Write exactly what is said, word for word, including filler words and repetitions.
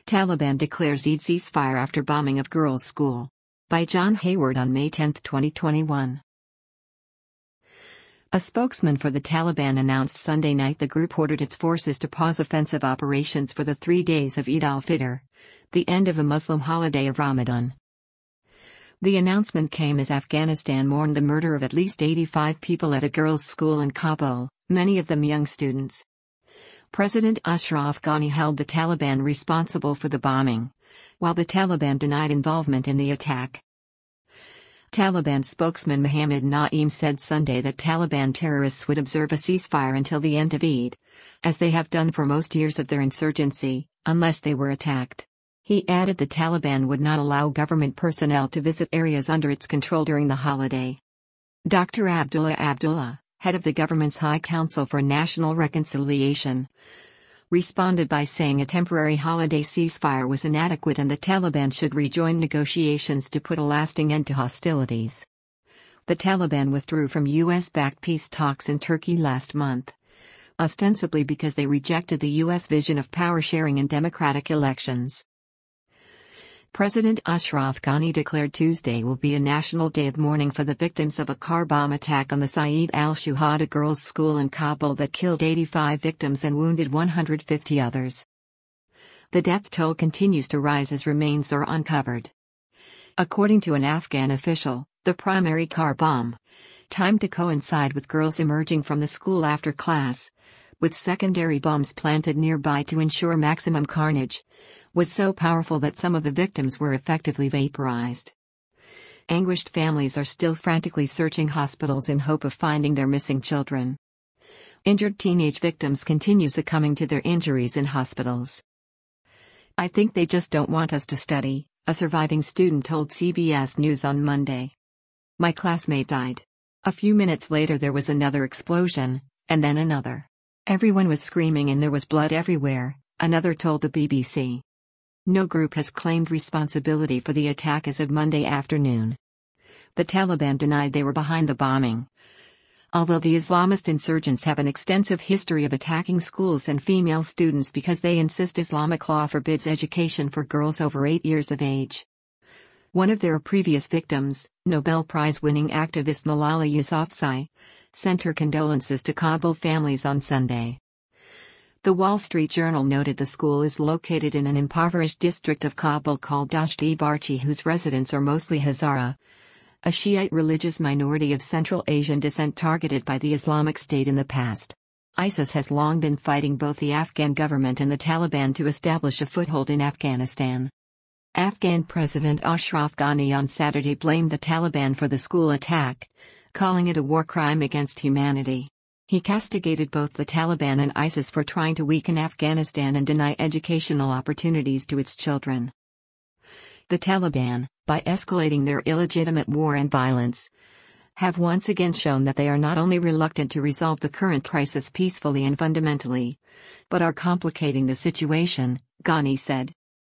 Taliban declares Eid ceasefire after bombing of girls' school. By John Hayward on May tenth, twenty twenty-one. A spokesman for the Taliban announced Sunday night the group ordered its forces to pause offensive operations for the three days of Eid al-Fitr, the end of the Muslim holiday of Ramadan. The announcement came as Afghanistan mourned the murder of at least eighty-five people at a girls' school in Kabul, many of them young students. President Ashraf Ghani held the Taliban responsible for the bombing, while the Taliban denied involvement in the attack. Taliban spokesman Mohammad Naeem said Sunday that Taliban terrorists would observe a ceasefire until the end of Eid, as they have done for most years of their insurgency, unless they were attacked. He added the Taliban would not allow government personnel to visit areas under its control during the holiday. Doctor Abdullah Abdullah, head of the government's High Council for National Reconciliation, responded by saying a temporary holiday ceasefire was inadequate and the Taliban should rejoin negotiations to put a lasting end to hostilities. The Taliban withdrew from U S-backed peace talks in Turkey last month, ostensibly because they rejected the U S vision of power sharing in democratic elections. President Ashraf Ghani declared Tuesday will be a national day of mourning for the victims of a car bomb attack on the Saeed al-Shuhada girls' school in Kabul that killed eighty-five victims and wounded one hundred fifty others. The death toll continues to rise as remains are uncovered. According to an Afghan official, the primary car bomb, timed to coincide with girls emerging from the school after class, with secondary bombs planted nearby to ensure maximum carnage, was so powerful that some of the victims were effectively vaporized. Anguished families are still frantically searching hospitals in hope of finding their missing children. Injured teenage victims continue succumbing to their injuries in hospitals. "I think they just don't want us to study," a surviving student told C B S News on Monday. "My classmate died. A few minutes later there was another explosion, and then another. Everyone was screaming and there was blood everywhere," another told the B B C. No group has claimed responsibility for the attack as of Monday afternoon. The Taliban denied they were behind the bombing. Although the Islamist insurgents have an extensive history of attacking schools and female students because they insist Islamic law forbids education for girls over eight years of age. One of their previous victims, Nobel Prize-winning activist Malala Yousafzai, sent her condolences to Kabul families on Sunday. The Wall Street Journal noted the school is located in an impoverished district of Kabul called Dasht-e-Barchi, whose residents are mostly Hazara, a Shiite religious minority of Central Asian descent targeted by the Islamic State in the past. ISIS has long been fighting both the Afghan government and the Taliban to establish a foothold in Afghanistan. Afghan President Ashraf Ghani on Saturday blamed the Taliban for the school attack, calling it a war crime against humanity. He castigated both the Taliban and ISIS for trying to weaken Afghanistan and deny educational opportunities to its children. The Taliban, by escalating their illegitimate war and violence, have once again shown that they are not only reluctant to resolve the current crisis peacefully and fundamentally, but are complicating the situation, Ghani said.